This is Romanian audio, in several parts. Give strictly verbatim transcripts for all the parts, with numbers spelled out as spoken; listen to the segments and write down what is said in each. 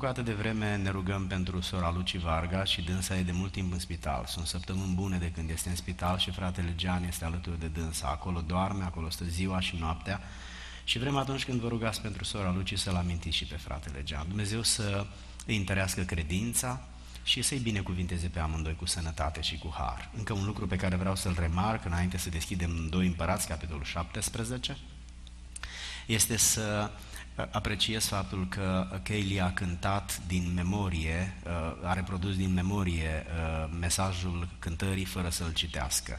bucată de vreme ne rugăm pentru sora Luci Varga și dânsa e de mult timp în spital. Sunt săptămâni bune de când este în spital și fratele Gian este alături de dânsa. Acolo doarme, acolo stă ziua și noaptea și vrem atunci când vă rugați pentru sora Luci să-l amintiți și pe fratele Gian. Dumnezeu să îi întărească credința și să-i binecuvinteze pe amândoi cu sănătate și cu har. Încă un lucru pe care vreau să-l remarc înainte să deschidem doi Împărați, capitolul șaptesprezece, este să apreciez faptul că Kelly a cântat din memorie, a reprodus din memorie mesajul cântării fără să-l citească.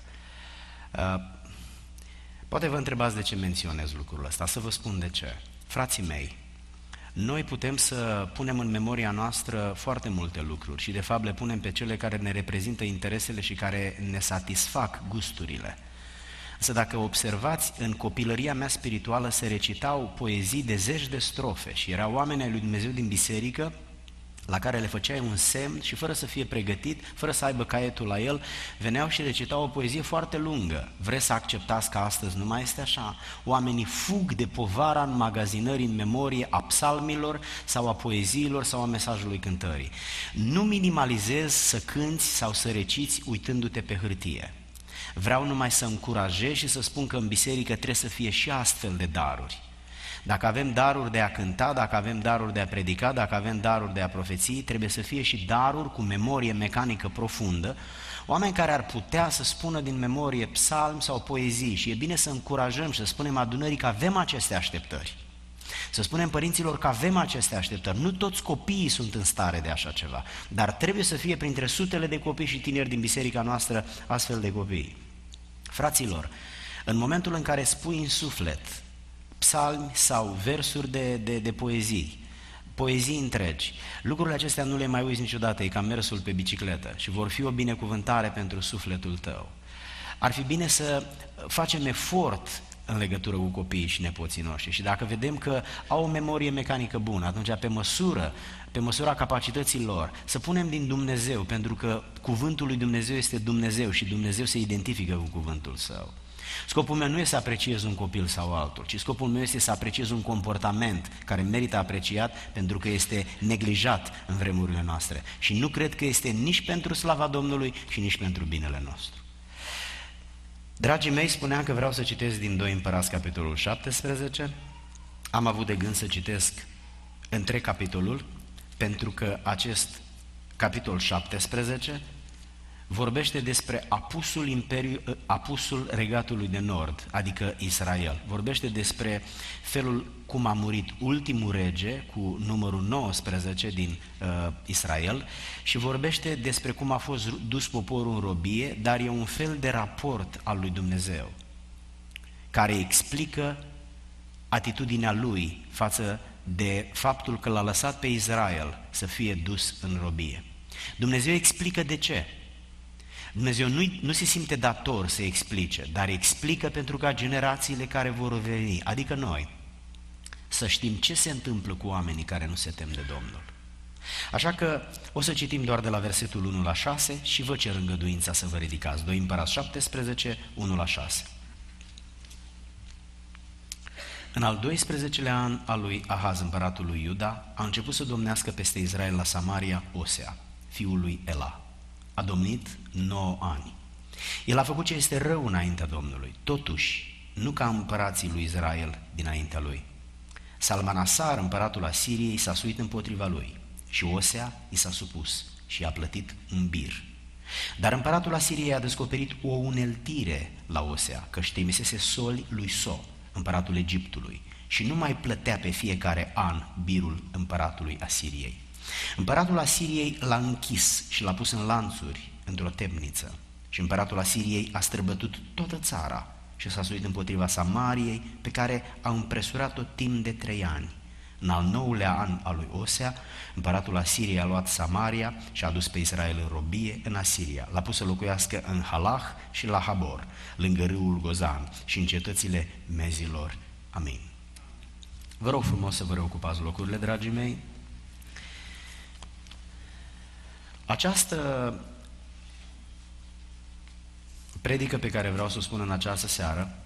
Poate vă întrebați de ce menționez lucrul ăsta, să vă spun de ce. Frații mei, noi putem să punem în memoria noastră foarte multe lucruri și de fapt le punem pe cele care ne reprezintă interesele și care ne satisfac gusturile. Însă dacă observați, în copilăria mea spirituală se recitau poezii de zeci de strofe și erau oameni ai lui Dumnezeu din biserică la care le făceai un semn și fără să fie pregătit, fără să aibă caietul la el, veneau și recitau o poezie foarte lungă. Vreți să acceptați că astăzi nu mai este așa? Oamenii fug de povara înmagazinării în memorie a psalmilor sau a poeziilor sau a mesajului cântării. Nu minimalizez să cânți sau să reciți uitându-te pe hârtie. Vreau numai să încurajez și să spun că în biserică trebuie să fie și astfel de daruri. Dacă avem daruri de a cânta, dacă avem daruri de a predica, dacă avem daruri de a profeții, trebuie să fie și daruri cu memorie mecanică profundă, oameni care ar putea să spună din memorie psalmi sau poezii și e bine să încurajăm și să spunem adunării că avem aceste așteptări. Să spunem părinților că avem aceste așteptări. Nu toți copiii sunt în stare de așa ceva, dar trebuie să fie printre sutele de copii și tineri din biserica noastră astfel de copii. Fraților, în momentul în care spui în suflet psalmi sau versuri de, de, de poezii, poezii întregi, lucrurile acestea nu le mai uiți niciodată, e ca mersul pe bicicletă și vor fi o binecuvântare pentru sufletul tău. Ar fi bine să facem efort în legătură cu copiii și nepoții noștri și dacă vedem că au o memorie mecanică bună, atunci pe măsură, pe măsura capacității lor, să punem din Dumnezeu, pentru că cuvântul lui Dumnezeu este Dumnezeu și Dumnezeu se identifică cu cuvântul Său. Scopul meu nu este să apreciez un copil sau altul, ci scopul meu este să apreciez un comportament care merită apreciat pentru că este neglijat în vremurile noastre și nu cred că este nici pentru slava Domnului și nici pentru binele nostru. Dragii mei, spuneam că vreau să citesc din doi Împărați, capitolul șaptesprezece. Am avut de gând să citesc întreg capitolul, pentru că acest capitol șaptesprezece vorbește despre apusul, imperiu, apusul regatului de nord, adică Israel. Vorbește despre felul cum a murit ultimul rege cu numărul nouăsprezece din uh, Israel și vorbește despre cum a fost dus poporul în robie, dar e un fel de raport al lui Dumnezeu care explică atitudinea lui față de faptul că l-a lăsat pe Israel să fie dus în robie. Dumnezeu explică de ce. Dumnezeu nu, nu se simte dator să explice, dar explică pentru ca generațiile care vor veni, adică noi, să știm ce se întâmplă cu oamenii care nu se tem de Domnul. Așa că o să citim doar de la versetul unu la șase și vă cer îngăduința să vă ridicați. doi Împărați șaptesprezece, unu la șase. În al doisprezecelea an al lui Ahaz, împăratul lui Iuda, a început să domnească peste Israel la Samaria Osea, fiul lui Ela. A domnit nouă ani. El a făcut ce este rău înaintea Domnului, totuși nu ca împărații lui Israel dinaintea lui. Salmanasar, împăratul Asiriei, s-a suit împotriva lui și Osea i s-a supus și i-a plătit un bir. Dar împăratul Asiriei a descoperit o uneltire la Osea, căci trimisese soli lui So, împăratul Egiptului, și nu mai plătea pe fiecare an birul împăratului Asiriei. Împăratul Asiriei l-a închis și l-a pus în lanțuri într-o temniță și împăratul Asiriei a străbătut toată țara și s-a suit împotriva Samariei, pe care a împresurat-o timp de trei ani. În al nouălea an al lui Osea, împăratul Asiriei a luat Samaria și a dus pe Israel în robie în Asiria. L-a pus să locuiască în Halah și la Habor, lângă râul Gozan și în cetățile mezilor. Amin. Vă rog frumos să vă reocupați locurile, dragii mei. Această predică pe care vreau să o spun în această seară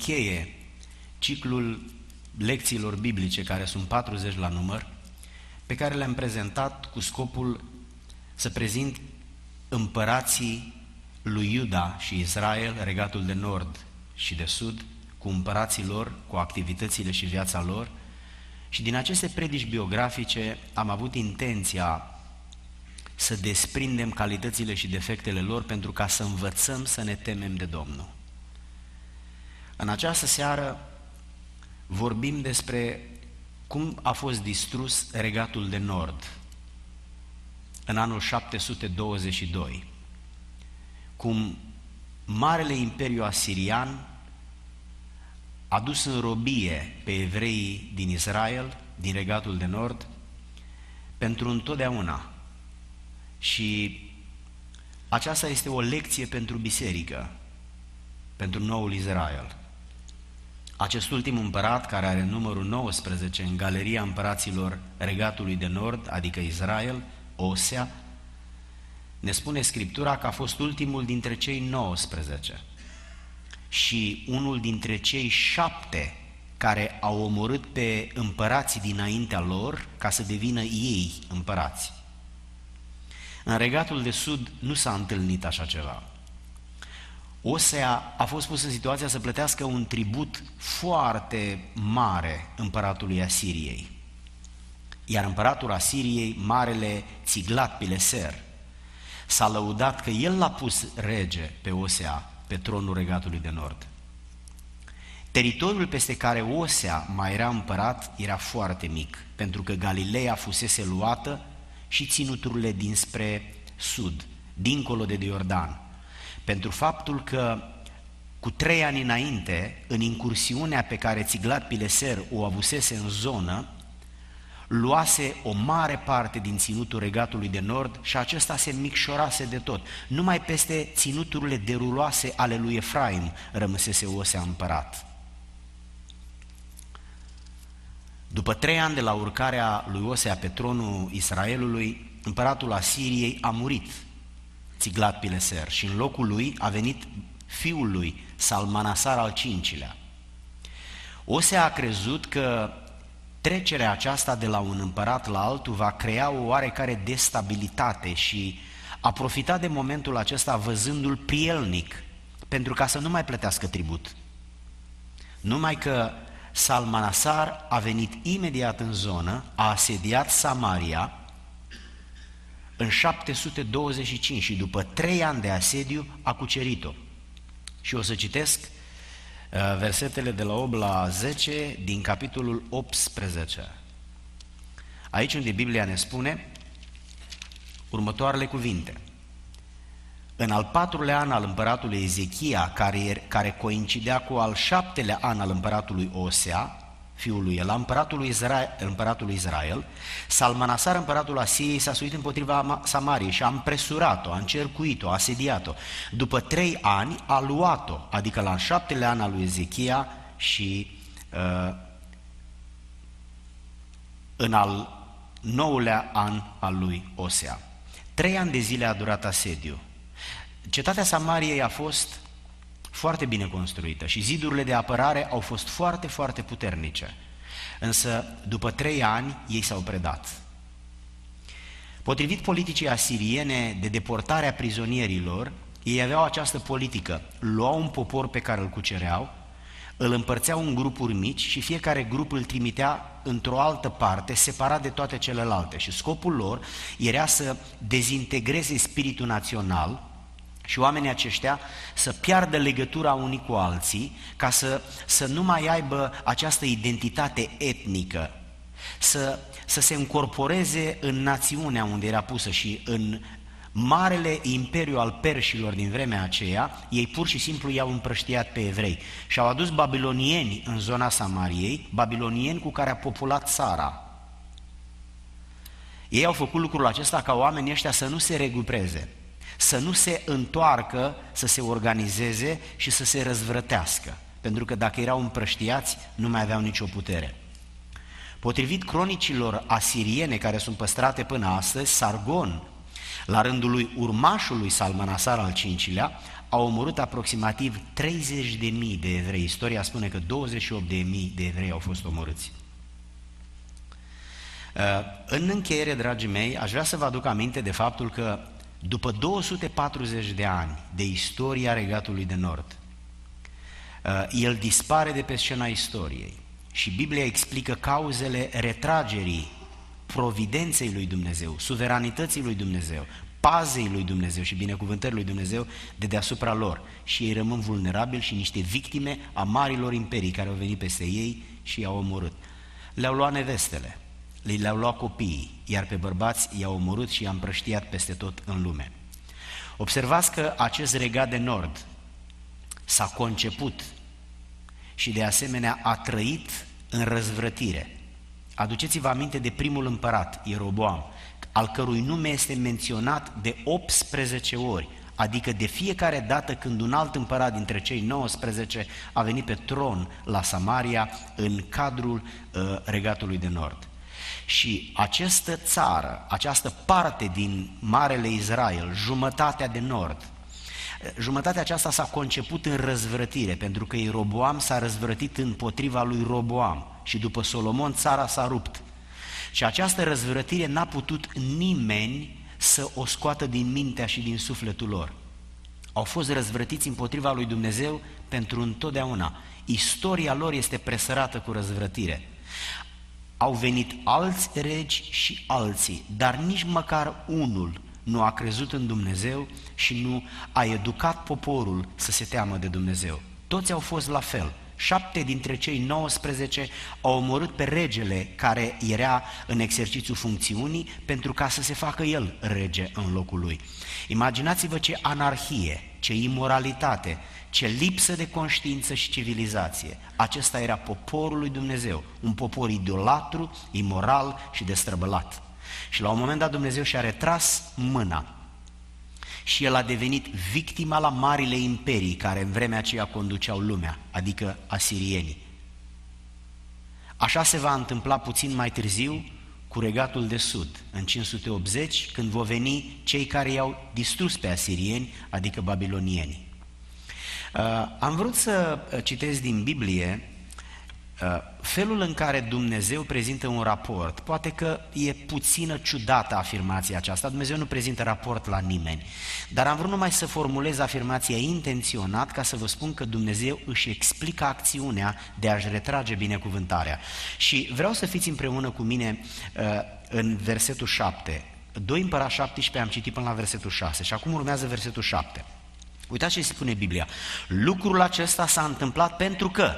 încheie ciclul lecțiilor biblice, care sunt patruzeci la număr, pe care le-am prezentat cu scopul să prezint împărații lui Iuda și Israel, regatul de nord și de sud, cu împărații lor, cu activitățile și viața lor. Și din aceste predici biografice am avut intenția să desprindem calitățile și defectele lor pentru ca să învățăm să ne temem de Domnul. În această seară vorbim despre cum a fost distrus regatul de nord în anul șapte sute douăzeci și doi, cum Marele Imperiu Asirian a dus în robie pe evreii din Israel, din regatul de nord, pentru întotdeauna. Și aceasta este o lecție pentru biserică, pentru noul Israel. Acest ultim împărat, care are numărul nouăsprezece în galeria împăraților regatului de nord, adică Israel, Osea, ne spune Scriptura că a fost ultimul dintre cei nouăsprezece și unul dintre cei șapte care au omorât pe împărații dinaintea lor ca să devină ei împărați. În regatul de sud nu s-a întâlnit așa ceva. Osea a fost pus în situația să plătească un tribut foarte mare împăratului Asiriei. Iar împăratul Asiriei, marele Țiglat-Pileser, s-a lăudat că el l-a pus rege pe Osea pe tronul regatului de nord. Teritoriul peste care Osea mai era împărat era foarte mic, pentru că Galileea fusese luată și ținuturile dinspre sud, dincolo de Iordan, pentru faptul că cu trei ani înainte, în incursiunea pe care Țiglat-Pileser o avusese în zonă, luase o mare parte din ținutul regatului de nord și acesta se micșorase de tot. Numai peste ținuturile deruloase ale lui Efraim rămăsese Osea împărat. După trei ani de la urcarea lui Osea pe tronul Israelului, împăratul Asiriei a murit, Țiglat-Pileser, și în locul lui a venit fiul lui, Salmanasar al cincilea. Osea a crezut că trecerea aceasta de la un împărat la altul va crea o oarecare destabilitate și a profitat de momentul acesta văzându-l prielnic pentru ca să nu mai plătească tribut. Numai că Salmanasar a venit imediat în zonă, a asediat Samaria în șapte sute douăzeci și cinci și după trei ani de asediu a cucerit-o. Și o să citesc versetele de la opt la zece din capitolul optsprezece. Aici unde Biblia ne spune următoarele cuvinte. În al patrulea an al împăratului Ezechia, care, care coincidea cu al șaptelea an al împăratului Osea, fiul lui Ela, împăratul lui Israel, împăratul lui Israel, Salmanasar, împăratul Asiriei, s-a suit împotriva Samariei și a împresurat-o, a încercuit-o, a asediat-o. După trei ani a luat-o, adică la al șaptelea an al lui Ezechia și uh, în al nouălea an al lui Osea. Trei ani de zile a durat asediu. Cetatea Samariei a fost foarte bine construită și zidurile de apărare au fost foarte, foarte puternice. Însă, după trei ani, ei s-au predat. Potrivit politicii asiriene de deportare a prizonierilor, ei aveau această politică. Luau un popor pe care îl cucereau, îl împărțeau în grupuri mici și fiecare grup îl trimitea într-o altă parte, separat de toate celelalte. Și scopul lor era să dezintegreze spiritul național și oamenii aceștia să piardă legătura unii cu alții, ca să, să nu mai aibă această identitate etnică, să, să se încorporeze în națiunea unde era pusă. Și în marele imperiu al perșilor din vremea aceea, ei pur și simplu i-au împrăștiat pe evrei și au adus babilonieni în zona Samariei, babilonieni cu care a populat țara. Ei au făcut lucrul acesta ca oamenii ăștia să nu se recupereze, să nu se întoarcă, să se organizeze și să se răzvrătească, pentru că dacă erau împrăștiați, nu mai aveau nicio putere. Potrivit cronicilor asiriene care sunt păstrate până astăzi, Sargon, la rândul lui urmașul lui Salmanasar al cincilea, a omorât aproximativ treizeci de mii de evrei. Istoria spune că douăzeci și opt de mii de evrei au fost omorâți. În încheiere, dragii mei, aș vrea să vă aduc aminte de faptul că după două sute patruzeci de ani de istoria Regatului de Nord, el dispare de pe scena istoriei și Biblia explică cauzele retragerii providenței lui Dumnezeu, suveranității lui Dumnezeu, pazei lui Dumnezeu și binecuvântării lui Dumnezeu de deasupra lor. Și ei rămân vulnerabili și niște victime a marilor imperii care au venit peste ei și i-au omorât. Le-au luat nevestele, le-au luat copiii, iar pe bărbați i-au omorât și i-au împrăștiat peste tot în lume. Observați că acest Regat de Nord s-a conceput și de asemenea a trăit în răzvrătire. Aduceți-vă aminte de primul împărat, Ieroboam, al cărui nume este menționat de optsprezece ori, adică de fiecare dată când un alt împărat dintre cei nouăsprezece a venit pe tron la Samaria în cadrul uh, Regatului de Nord. Și această țară, această parte din Marele Israel, jumătatea de nord, jumătatea aceasta s-a conceput în răzvrătire, pentru că Ieroboam s-a răzvrătit împotriva lui Roboam și după Solomon țara s-a rupt. Și această răzvrătire n-a putut nimeni să o scoată din mintea și din sufletul lor. Au fost răzvrătiți împotriva lui Dumnezeu pentru întotdeauna. Istoria lor este presărată cu răzvrătire. Au venit alți regi și alții, dar nici măcar unul nu a crezut în Dumnezeu și nu a educat poporul să se teamă de Dumnezeu. Toți au fost la fel. Șapte dintre cei nouăsprezece au omorât pe regele care era în exercițiul funcțiunii pentru ca să se facă el rege în locul lui. Imaginați-vă ce anarhie, ce imoralitate, ce lipsă de conștiință și civilizație. Acesta era poporul lui Dumnezeu, un popor idolatru, imoral și destrăbălat. Și la un moment dat Dumnezeu și-a retras mâna și el a devenit victima la marile imperii care în vremea aceea conduceau lumea, adică asirienii. Așa se va întâmpla puțin mai târziu cu Regatul de Sud, în cinci sute optzeci, când vor veni cei care i-au distrus pe asirieni, adică babilonienii. Am vrut să citesc din Biblie felul în care Dumnezeu prezintă un raport. Poate că e puțină ciudată afirmația aceasta, Dumnezeu nu prezintă raport la nimeni, dar am vrut numai să formulez afirmația intenționat ca să vă spun că Dumnezeu își explică acțiunea de a-și retrage binecuvântarea. Și vreau să fiți împreună cu mine în versetul șapte, doi Împărați șaptesprezece, am citit până la versetul șase și acum urmează versetul șapte. Uitați ce spune Biblia: lucrul acesta s-a întâmplat pentru că...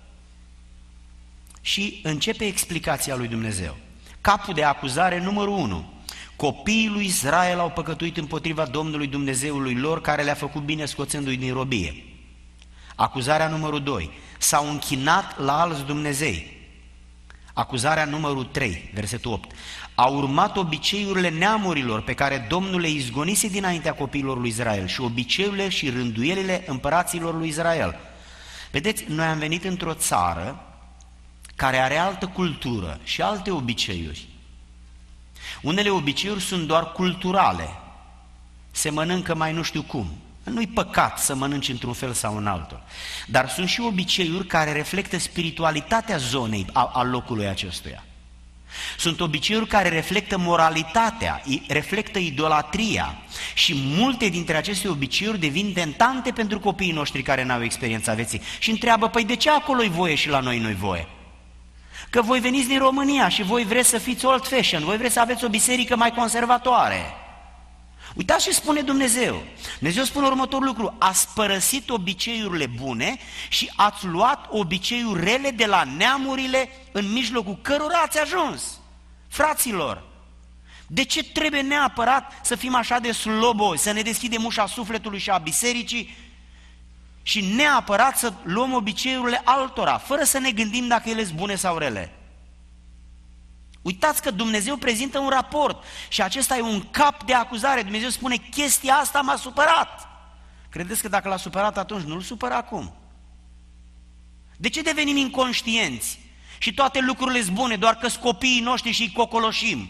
Și începe explicația lui Dumnezeu. Capul de acuzare numărul unu. Copiii lui Israel au păcătuit împotriva Domnului Dumnezeului lor, care le-a făcut bine scoțându-i din robie. Acuzarea numărul doi. S-au închinat la alți dumnezei. Acuzarea numărul trei, versetul opt. Au urmat obiceiurile neamurilor pe care Domnul le izgonise dinaintea copiilor lui Israel și obiceiurile și rânduielile împăraților lui Israel. Vedeți, noi am venit într-o țară care are altă cultură și alte obiceiuri. Unele obiceiuri sunt doar culturale, se mănâncă mai nu știu cum. Nu-i păcat să mănânci într-un fel sau în altul, dar sunt și obiceiuri care reflectă spiritualitatea zonei, a, a locului acestuia. Sunt obiceiuri care reflectă moralitatea, reflectă idolatria și multe dintre aceste obiceiuri devin tentante pentru copiii noștri care n-au experiența vieții și întreabă, păi de ce acolo-i voie și la noi nu-i voie? Că voi veniți din România și voi vreți să fiți old fashion, voi vreți să aveți o biserică mai conservatoare. Uitați ce spune Dumnezeu. Dumnezeu spune următorul lucru: ați părăsit obiceiurile bune și ați luat obiceiuri rele de la neamurile în mijlocul cărora ați ajuns. Fraților, de ce trebuie neapărat să fim așa de slobozi, să ne deschidem ușa sufletului și a bisericii și neapărat să luăm obiceiurile altora, fără să ne gândim dacă ele sunt bune sau rele? Uitați că Dumnezeu prezintă un raport și acesta e un cap de acuzare. Dumnezeu spune, chestia asta m-a supărat. Credeți că dacă l-a supărat atunci, nu-l supără acum? De ce devenim inconștienți și toate lucrurile sunt bune, doar că-s copiii noștri și îi cocoloșim?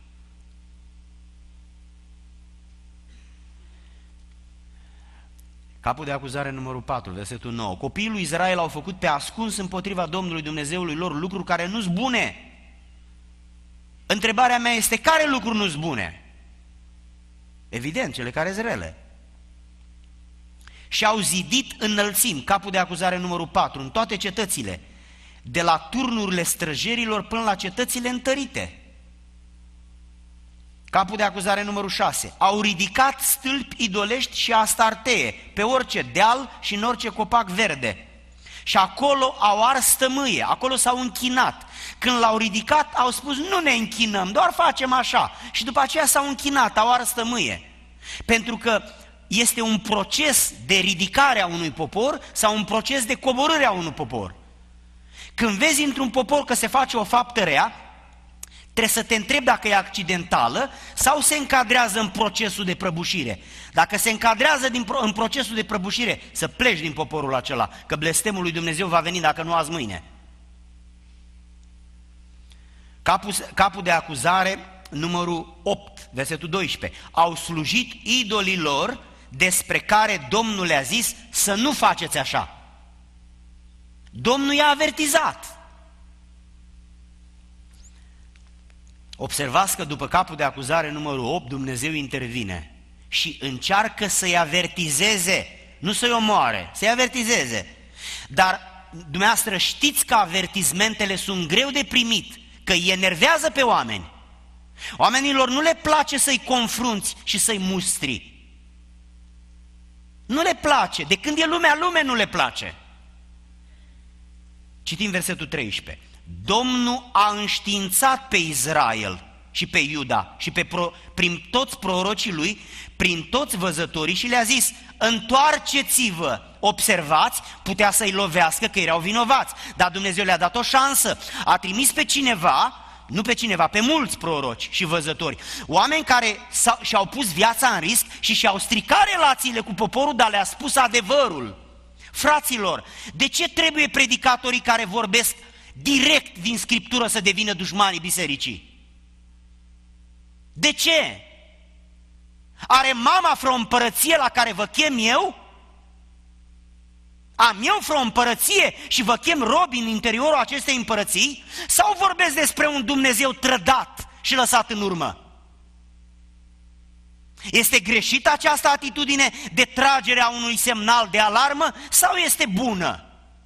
Capul de acuzare numărul patru, versetul nouă. Copiii lui Israel au făcut pe ascuns împotriva Domnului Dumnezeului lor lucruri care nu-s bune. Întrebarea mea este, care lucruri nu-s bune? Evident, cele care sunt rele. Și au zidit înălțimi, capul de acuzare numărul patru, în toate cetățile, de la turnurile străjerilor până la cetățile întărite. Capul de acuzare numărul șase, au ridicat stâlpi idolești și astartee pe orice deal și în orice copac verde. Și acolo au ars tămâie, acolo s-au închinat. Când l-au ridicat, au spus, nu ne închinăm, doar facem așa. Și după aceea s-au închinat, au ars tămâie. Pentru că este un proces de ridicare a unui popor sau un proces de coborâre a unui popor. Când vezi într-un popor că se face o faptă rea, trebuie să te întrebi dacă e accidentală sau se încadrează în procesul de prăbușire. Dacă se încadrează din, în procesul de prăbușire, să pleci din poporul acela, că blestemul lui Dumnezeu va veni dacă nu azi mâine. Capul, capul de acuzare numărul opt, versetul doisprezece. Au slujit idolilor despre care Domnul le-a zis să nu faceți așa. Domnul i-a avertizat. Observați că după capul de acuzare numărul opt, Dumnezeu intervine și încearcă să-i avertizeze, nu să-i omoare, să-i avertizeze. Dar dumneavoastră știți că avertizmentele sunt greu de primit, că îi enervează pe oameni. Oamenilor nu le place să-i confrunți și să-i mustri. Nu le place, de când e lumea, lume nu le place. Citim versetul treisprezece. Domnul a înștiințat pe Israel și pe Iuda și pe pro, prin toți prorocii lui, prin toți văzătorii și le-a zis, întoarceți-vă, observați, putea să-i lovească că erau vinovați, dar Dumnezeu le-a dat o șansă, a trimis pe cineva, nu pe cineva, pe mulți proroci și văzători, oameni care și-au pus viața în risc și și-au stricat relațiile cu poporul, dar le-a spus adevărul. Fraților, de ce trebuie predicatorii care vorbesc direct din Scriptură să devină dușmanii bisericii? De ce? Are mama vreo împărăție la care vă chem eu? Am eu vreo împărăție și vă chem robi în interiorul acestei împărății? Sau vorbesc despre un Dumnezeu trădat și lăsat în urmă? Este greșită această atitudine de tragere a unui semnal de alarmă sau este bună?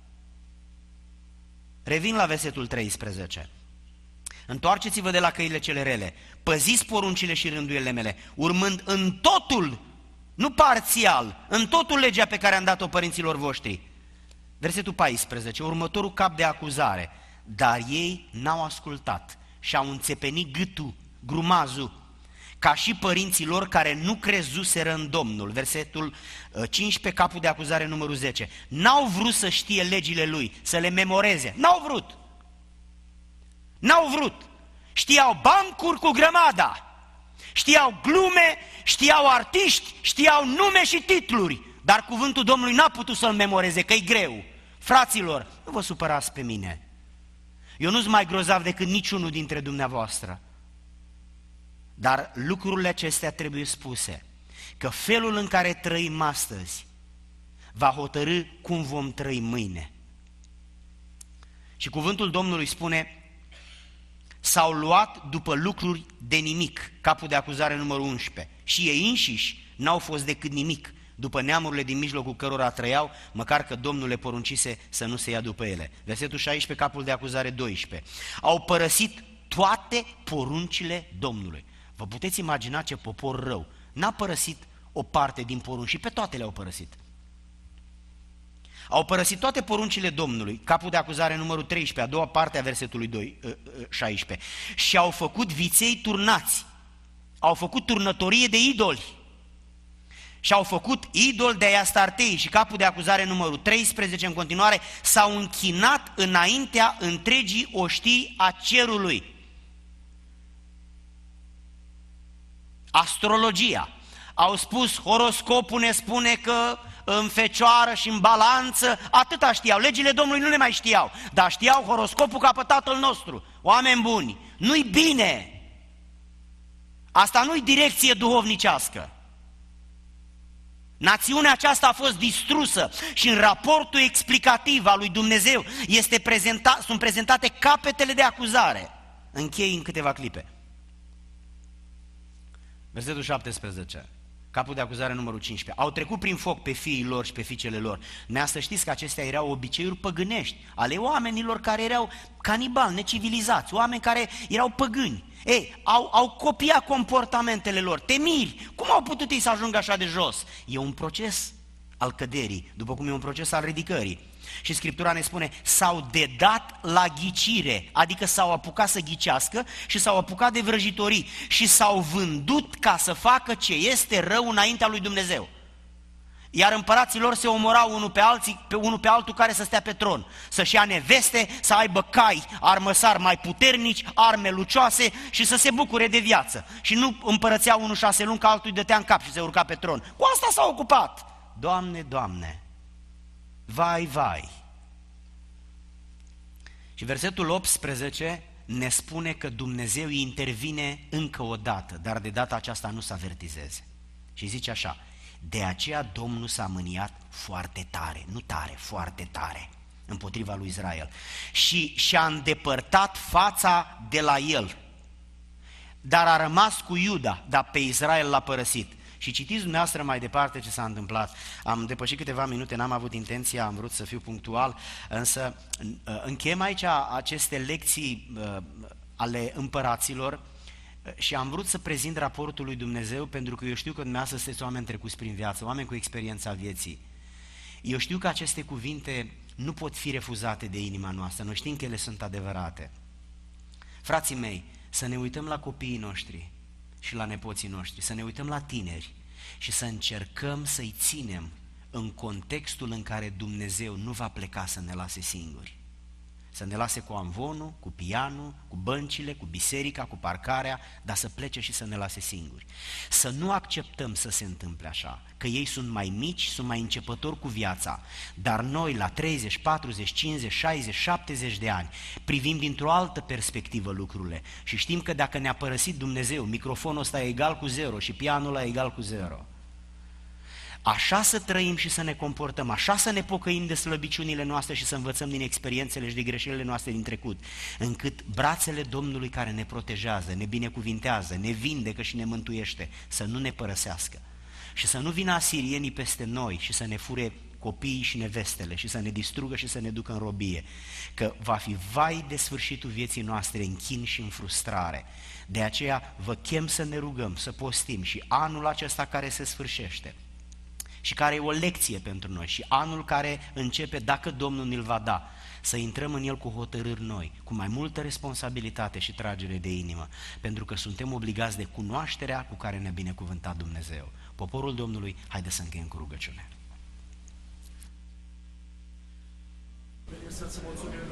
Revin la versetul treisprezece. Întoarceți-vă de la căile cele rele, păziți poruncile și rânduielile mele, urmând în totul, nu parțial, în totul legea pe care am dat-o părinților voștri. Versetul paisprezece, următorul cap de acuzare. Dar ei n-au ascultat și au înțepenit gâtul, grumazul, ca și părinții lor care nu crezuseră în Domnul. Versetul cincisprezece, capul de acuzare numărul zece. N-au vrut să știe legile lui, să le memoreze. N-au vrut. N-au vrut. Știau bancuri cu grămada. Știau glume, știau artiști, știau nume și titluri. Dar cuvântul Domnului n-a putut să-l memoreze, că e greu. Fraților, nu vă supărați pe mine. Eu nu-s mai grozav decât niciunul dintre dumneavoastră. Dar lucrurile acestea trebuie spuse, că felul în care trăim astăzi va hotărî cum vom trăi mâine. Și cuvântul Domnului spune, s-au luat după lucruri de nimic, capul de acuzare numărul unsprezece, și ei înșiși n-au fost decât nimic, după neamurile din mijlocul cărora trăiau, măcar că Domnul le poruncise să nu se ia după ele. Versetul șaisprezece, capul de acuzare doisprezece. Au părăsit toate poruncile Domnului. Vă puteți imagina ce popor rău. N-a părăsit o parte din porunci și pe toate le-au părăsit. Au părăsit toate poruncile Domnului, capul de acuzare numărul treisprezece, a doua parte a versetului doi, șaisprezece, și au făcut viței turnați, au făcut turnătorie de idoli și au făcut idol de Astartei și capul de acuzare numărul treisprezece în continuare, s-au închinat înaintea întregii oștii a cerului. Astrologia. Au spus, horoscopul ne spune că în fecioară și în balanță, atâta știau, legile Domnului nu le mai știau, dar știau horoscopul ca pe Tatăl nostru. Oameni buni, nu-i bine, asta nu-i direcție duhovnicească. Națiunea aceasta a fost distrusă și în raportul explicativ al lui Dumnezeu este prezenta, sunt prezentate capetele de acuzare. Închei în câteva clipe. Versetul șaptesprezece. Capul de acuzare numărul cincisprezece. Au trecut prin foc pe fiii lor și pe fiicele lor. Nea să știți că acestea erau obiceiuri păgânești ale oamenilor care erau canibali, necivilizați, oameni care erau păgâni. Ei, au, au copiat comportamentele lor. Te miri, cum au putut ei să ajungă așa de jos? E un proces al căderii, după cum e un proces al ridicării. Și Scriptura ne spune, s-au dedat la ghicire, adică s-au apucat să ghicească și s-au apucat de vrăjitorii și s-au vândut ca să facă ce este rău înaintea lui Dumnezeu. Iar împărații lor se omorau unul pe, alții, pe unul pe altul care să stea pe tron, să-și ia neveste, să aibă cai, armăsari mai puternici, arme lucioase și să se bucure de viață. Și nu împărățea unul șase luni, că altul îi dătea în cap și se urca pe tron. Cu asta s-au ocupat. Doamne, Doamne! Vai, vai! Și versetul optsprezece ne spune că Dumnezeu intervine încă o dată, dar de data aceasta nu să avertizeze. Și zice așa, de aceea Domnul s-a mâniat foarte tare, nu tare, foarte tare, împotriva lui Israel. Și și-a îndepărtat fața de la el, dar a rămas cu Iuda, dar pe Israel l-a părăsit. Și citiți dumneavoastră mai departe ce s-a întâmplat. Am depășit câteva minute, n-am avut intenția, am vrut să fiu punctual, însă încheiem aici aceste lecții ale împăraților și am vrut să prezint raportul lui Dumnezeu, pentru că eu știu că dumneavoastră sunteți oameni trecuți prin viață, oameni cu experiența vieții. Eu știu că aceste cuvinte nu pot fi refuzate de inima noastră, noi știm că ele sunt adevărate. Frații mei, să ne uităm la copiii noștri și la nepoții noștri, să ne uităm la tineri și să încercăm să-i ținem în contextul în care Dumnezeu nu va pleca să ne lase singuri. Să ne lase cu amvonul, cu pianul, cu băncile, cu biserica, cu parcarea, dar să plece și să ne lase singuri. Să nu acceptăm să se întâmple așa, că ei sunt mai mici, sunt mai începători cu viața, dar noi la treizeci, patruzeci, cincizeci, șaizeci, șaptezeci de ani privim dintr-o altă perspectivă lucrurile și știm că dacă ne-a părăsit Dumnezeu, microfonul ăsta e egal cu zero și pianul ăla e egal cu zero. Așa să trăim și să ne comportăm, așa să ne pocăim de slăbiciunile noastre și să învățăm din experiențele și de greșelile noastre din trecut, încât brațele Domnului care ne protejează, ne binecuvintează, ne vindecă și ne mântuiește, să nu ne părăsească și să nu vină asirienii peste noi și să ne fure copiii și nevestele și să ne distrugă și să ne ducă în robie, că va fi vai de sfârșitul vieții noastre în chin și în frustrare. De aceea vă chem să ne rugăm, să postim și anul acesta care se sfârșește și care e o lecție pentru noi și anul care începe, dacă Domnul ne-l va da, să intrăm în el cu hotărâri noi, cu mai multă responsabilitate și tragere de inimă, pentru că suntem obligați de cunoașterea cu care ne-a binecuvântat Dumnezeu. Poporul Domnului, haide să încheiem cu rugăciune.